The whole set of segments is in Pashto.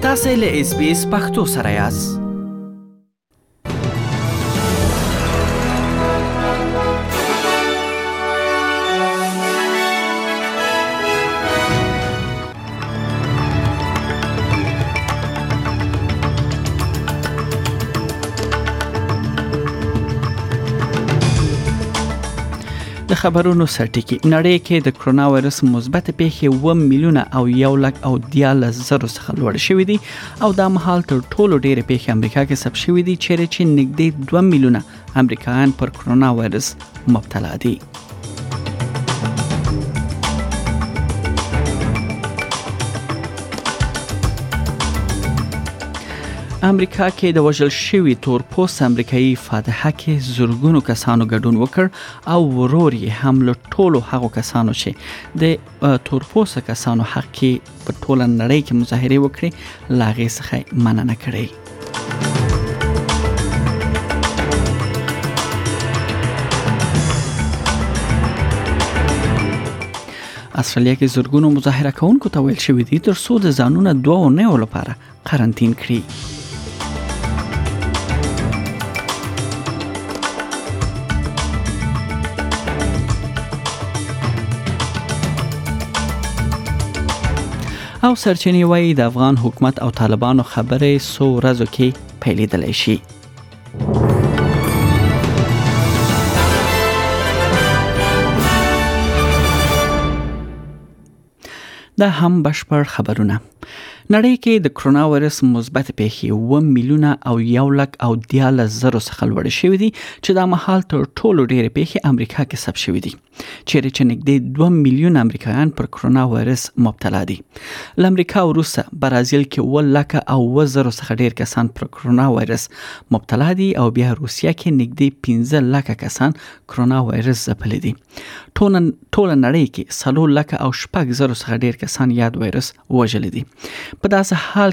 تاسو له SBS پښتو سره یاست. د خبرونو سرټکی نړۍ کې د کرونا وایرس مثبت پیښې 1 میلیون او 1,14,000 څخه لوړ شوې دي او دا مهال تر ټولو ډېرې پیښې امریکا کې ثبت شوې دي چې نږدې 2 میلیون امریکایان پر کرونا وایرس مبتلا دي. امریکا کې د وژل شوی تورپوست امریکایي فاتحه کې زرګونو کسانو ګډون وکړ او ورور یې هم له ټولو هغو کسانو چې د تورپوست کسانو حق کې په ټوله نړۍ کې مظاهره وکړي لاغې څخه مننه کړې. استرالیا کې زرګونو مظاهره کوونکو ته ویل شوی دي تر څو د ځانونه 2 اونیو لپاره قرنطین کړي. او سرچینې وایي د افغان حکومت او طالبانو خبرې څو ورځو کې پیلېدلی شي. دا هم بشپړ خبرونه. نړۍ کې د کرونا وایرس مثبت پیښې 1 میلیون او 1,14,000 څخه لوړ شوې دي چې دا مهال تر ټولو ډېرې پیښې امریکا کې ثبت شوې دي چې نږدې 2 میلیون امریکایان پر کرونا وایرس مبتلا دي. له امریکا وروسته برازیل کې 1,00,000 څخه ډېر کسان پر کرونا وایرس مبتلا دي او بیا روسیه کې نږدې 15,00,000 کسان کرونا وایرس ځپلي دي. ټول نړۍ کې 4,00,000 څخه ډېر کسان یاد وایرس وژلي دي. په داسې حال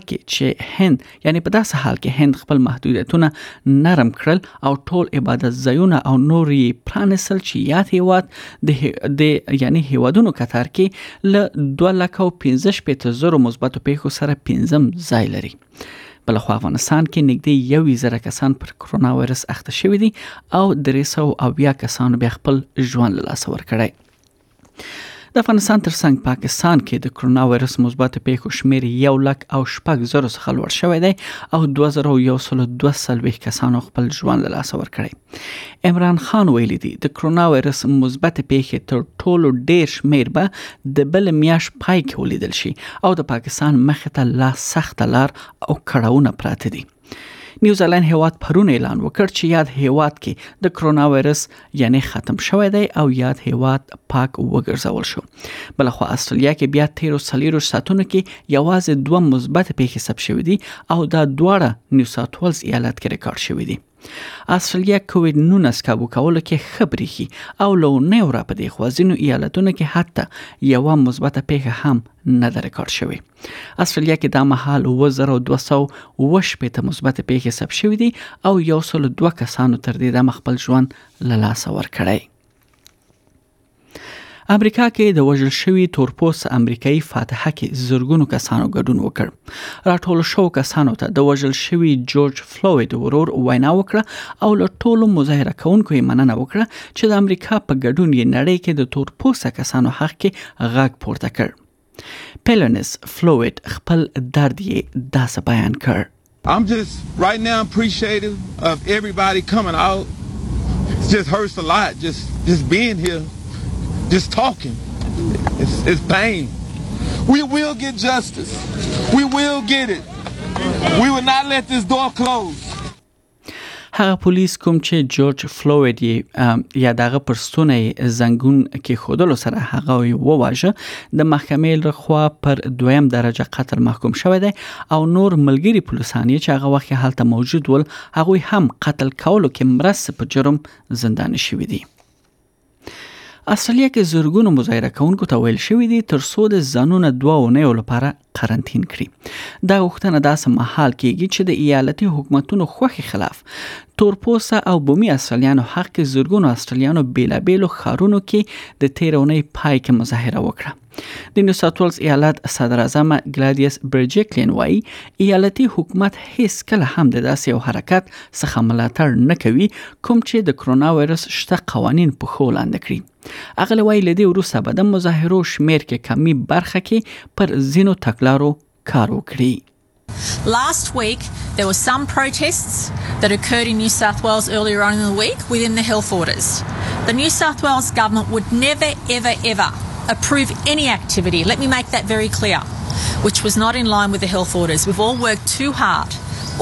کې هند خپل محدودیتونه نرم کړل او ټول عبادت ځایونه او نور یې پرانیستل چې یاد هیواد د هیوادونو کتار کې له 2,15,000 مثبتو پیښو سره 5م ځای لري. بلخوا افغانستان کې نږدې 1,000 کسان پر کرونا وایرس اخته شوي دي او 300 کسانو بیا خپل ژوند له لاسه ورکړی. د افغانستان ترڅنګ پاکستان کې د کرونا وایرس مثبت پیښو شمیر 1,08,000 څخه لوړ شوی دی او 2,122 کسانو خپل ژوند له لاسه ورکړی. عمران خان ویلي دی د کرونا وایرس مثبت پیښې تر ټولو ډیر شمیر به د بل میاشت پای کې ولیدل شي او د پاکستان مخې ته لا سخت لار او کړهونه پراته دي. نیوزیلند هیواد پرون اعلان وکړ چې یاد هیواد کې د کرونا وایرس ختم شوی دی او یاد هیواد پاک وګرځول شو. بلخوا استرالیا کې بیا 13 ساعتونو کې یوازې 2 مثبت پیښې ثبت شوې دي او دا دواړه نیو ساوث ویلز ایالت کې ریکارډ شوې دي. استرالیا کووید-19 کابو کولو کې خبرېږي او له نو را په دې خوازینو ایالتونو کې حتی یو مثبت پیښه هم نه ده ریکارډ شوې. استرالیا کې دا مهال 2,218 مثبت پیښې ثبت شوې دي او 102 کسانو تر دې دمه خپل ژوند له لاسه ورکړی. امریکا کې د وژل شوی تورپوست امریکایي فاتحه کې زرګونو کسانو ګډون وکړ. راټول شو کسانو ته د وژل شوی جورج فلوید ورور وینا وکړه او له ټولو مظاهره کوونکو یې مننه وکړه چې د امریکا په ګډون یې نړۍ کې د تورپوست کسانو حق کې غږ پورته کړ. پیلونس فلوید خپل درد یې داسې بیان کړ. I'm just right now appreciative of everybody coming out. It just hurts a lot just being here. Just talking. It's pain. We will get justice. We will get it. We will not let this door close. هغه پولیس کوم چې جورج فلوید یا دغه پرستونه زنګون کې خودلو سره هغه وواژه د محکمې لخوا پر 2م درجه قتل محکوم شوی دی او نور ملګری پولیسان چې هغه وخت هلته موجود ول هغه هم قتل کولو کې مرسته په جرم زندان شوی دي. استرالیا کې زرګونو مظاهره کوونکو ته ویل شوی دي تر څو د ځانونه 2 اونیو لپاره قرنطین کړي. دا غوښتنه داسې مهال کېږي چې د ایالتي حکومتونو خوخي خلاف تورپوسته او بومي استرالیانو حق زرګونو استرالیانو بیلابیلو ښارونو کې د 13 اونۍ پای کې مظاهره وکړه. د نیو ساوث ویلز ایالت صدر اعظم ګلادیس برجکلین وایي ایالتي حکومت هیڅ کله هم د داسې یو حرکت څخه ملاتړ نه کوي کوم چې د کرونا وایرس شته قوانین په ښو لاندې کړي. هغه وایي له دې وروسته به د مظاهرو شمیر کې کمی برخه کې پر ځینو تګلارو کار وکړي. Last week, there were some protests that occurred in New South Wales earlier on in the week within the health orders. The New South Wales government would never, ever, ever approve any activity, let me make that very clear, which was not in line with the health orders. We've all worked too hard.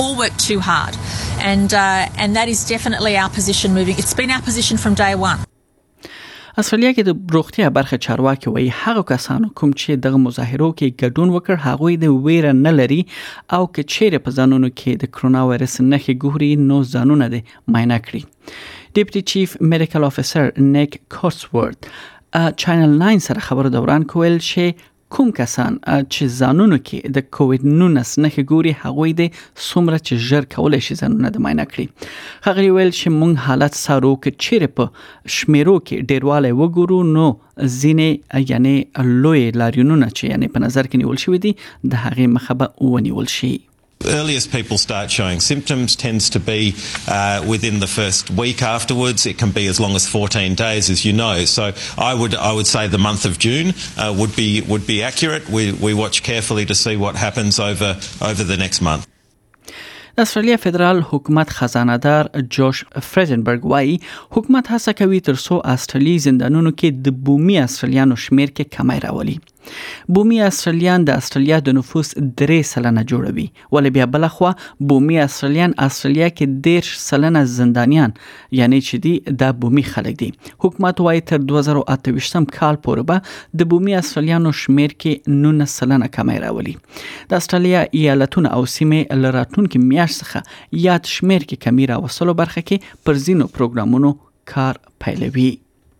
And that is definitely our position moving. It's been our position from day one. استرالیا کې د روغتیا برخه چارواکي وایي هغه کسانو کوم چې دغه مظاهرو کې ګډون وکړ هغوی د ویره نه لري او که چیرې په ځانونو کې د کرونا وایرس نښې ګوري نو ځانونه دې معاینه کړي. ډیپټي چیف میډیکل افیسر نیک کورسورت چینل 9 سره خبرو دوران کویل چې کوم کسان چې ځانونو کې د کووید 19 نښې ګوري هغوی د څومره چې ژر کولای شي ځانونه د معاینه کړي. هغه ویل چې موږ حالت څارو چې چیرې په شمیرو کې ډیروالی وګورو نو ځینې یعنی لوی لاریونونه چې یعنی په نظر کې نیول شوي دي د هغې مخه به ونیول شي. Earliest people start showing symptoms tends to be within the first week afterwards. It can be as long as 14 days, as you know. So I would say the month of June would be accurate. We watch carefully to see what happens over the next month. د استرالیا فدرال حکومت خزانه‌دار جوش فریزنبرګ وایي حکومت هڅه کوي ترڅو استرالی زندانونو کې د بومي استرالیانو شمیر کې کمی راولي. بومي استرالیان د استرالیا د نفوس 3% جوړوي ولې بیا بل خو بومي استرالیان استرالیا کې 10% زندانیان یعنی چې دی د بومي خلک دي. حکومت وایي تر 2028 کال پورې به د بومي استرالیانو شمیر کې 19% کمی راولي. د استرالیا ایالتونه او سیمې لراتونکو میاشت څخه یاد شمیر کې کمی راوصلو برخه کې پر ځینو پروګرامونو کار پیلوي.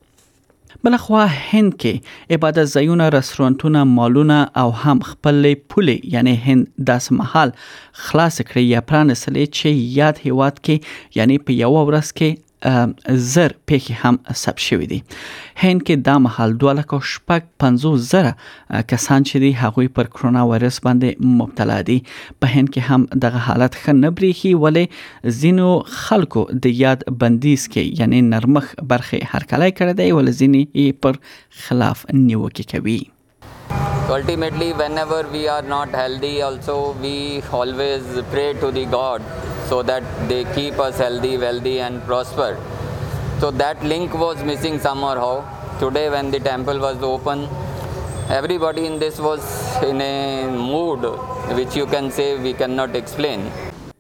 بلخوا هند کې عبادت ځایونه، رستورانتونه، مالونه او هم خپل پولې یعنی هند داس محل خلاص کړی یا پرانسلې چې یاد هیواد کې یعنی په یو ورځ کې زر پیخي هم ثبت شوی دي. هند کې دا محل 2,50,000 کسان چې دي هغوی پر کرونا وایرس باندې مبتلا دي. په هند کې هم دغه حالت ښه نه بریښي ولې ځینو خلکو د یاد بندیز کې یعنی نرمخ برخه هرکلی کړی دی ولې ځینې پر خلاف نیوکې کوي. Ultimately, whenever we are not healthy, also we always pray to the God so that they keep us healthy, wealthy and prosper. So that link was missing somehow. Today when the temple was open, everybody in this was in a mood which you can say we cannot explain.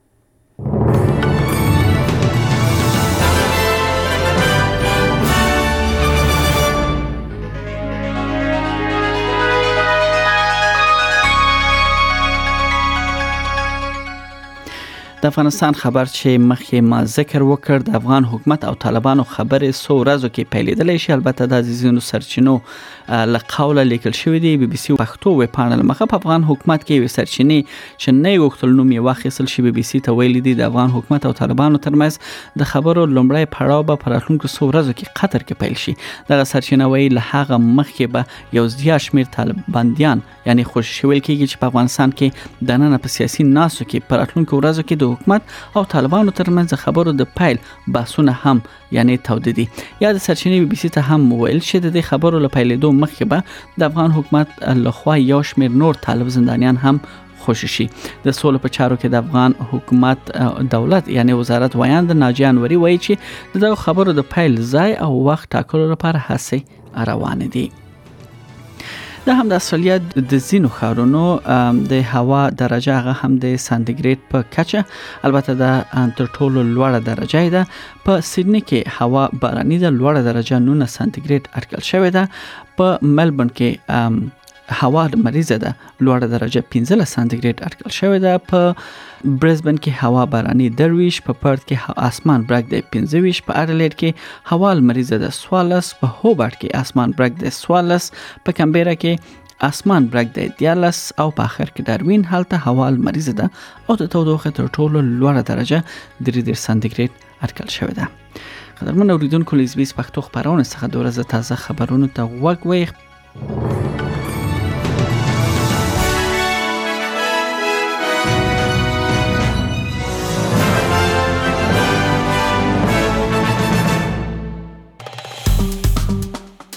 د افغانستان خبر چې مخکې ما ذکر وکړ د افغان حکومت او طالبانو خبرې سو ورځو کې پیلېدلې شي. البته د عزیزونو سرچینو له قوله لیکل شوی دی. بي بي سي پښتو ویب پاڼه مخه په افغان حکومت کې وي سرچینې چې نه غوښتل نوم یې واخیستل شي. بي بي سي ته ویل دي د افغان حکومت او طالبانو ترمنځ د خبرو لومړی پړاو به په راتلونکو سو ورځو کې قطر کې پیل شي. دغه سرچینه ویل له هغه مخکې به یو زیات شمېر طالباندیان یعنی خوشي ویل کېږي چې په افغانستان کې د نن په سیاسي ناسو کې په راتلونکو ورځو کې د حکومت او طالبانو ترمنځ خبرو د پایل بحثونه هم یعنی تودې دي. یا د سرچینې بي بي سي ته هم ویل چې د خبرو له پیلېدو مخکې به د افغان حکومت لخوا یو شمېر نور طالب زندانیان هم خوشي شي. د سولې په چارو کې د افغان حکومت دولت یعنی وزارت وایاند ناجیه انوري وایي چې دغه خبرو د پایل ځای او وخت ټاکلو لپاره هڅې روانې دي. دا هم د استرالیا د ځینو ښارونو د هوا درجه هغه هم د سانتیګریډ په کچه البته د تر ټولو لوړه درجه ده. په سیدنی کې هوا باراني ده، لوړه درجه 9 سانتیګریډ اټکل شوې ده. په ملبورن کې هوا مریضه ده، لوړه درجه 15 سانتیګریډ اټکل شوې ده. په برزبن کې هوا باراني 23، په پرت کې اسمان برګ دی 25، په اډلېډ کې هوا مریضه ده 14، په هوبارت کې اسمان برګ دی 14، په کمبيرا کې اسمان برګ دی 14 او په اخر کې داروین هلته هوا مریضه ده او د تودوخه تر ټولو لوړه درجه 3 سانتیګریډ اټکل شوې ده. قدرمن اوریدونکو لیزبیس پښتو خبرونه څخه د ورځې تازه خبرونو ته غوږ وئ.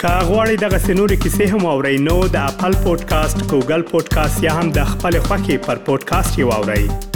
که غواړئ دغه سنوري کیسې هم اورئ نو د خپل پودکاسټ ګوګل پودکاسټ یا هم د خپل خوښي پر پودکاسټ یو اورئ